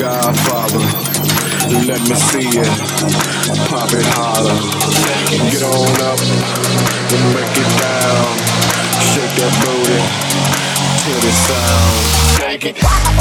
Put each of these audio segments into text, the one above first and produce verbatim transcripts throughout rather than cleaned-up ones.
Godfather. Let me see it. Pop it harder. Get on up and break it down. Shake that booty to the sound. Shake it.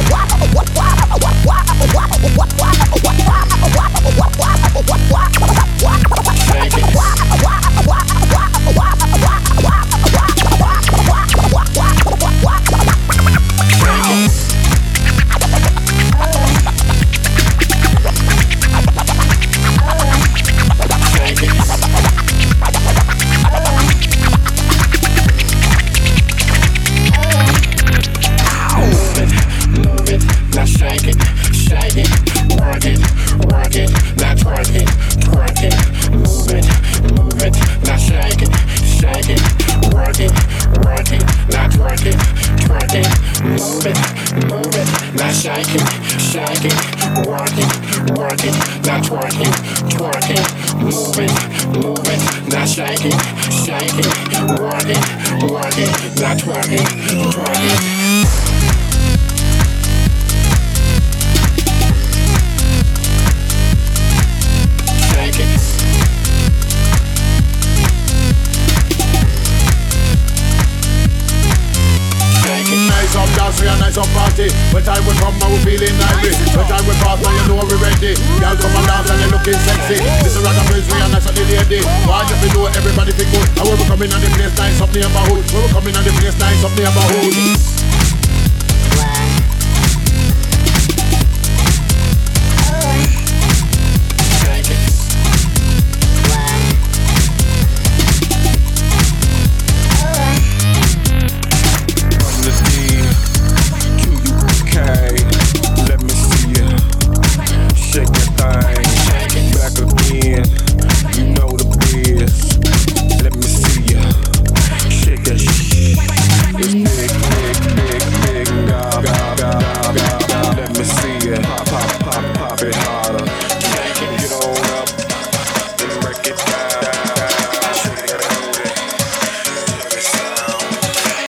When time will come, I will feeling lively. When time will pass, now you know we ready. Y'all come and dance and you looking sexy. This is rock and praise, we are nice and the lady. Why you know everybody think good? And when we coming on the place, nice up near my hood. When we coming on the place, nice up near my hood.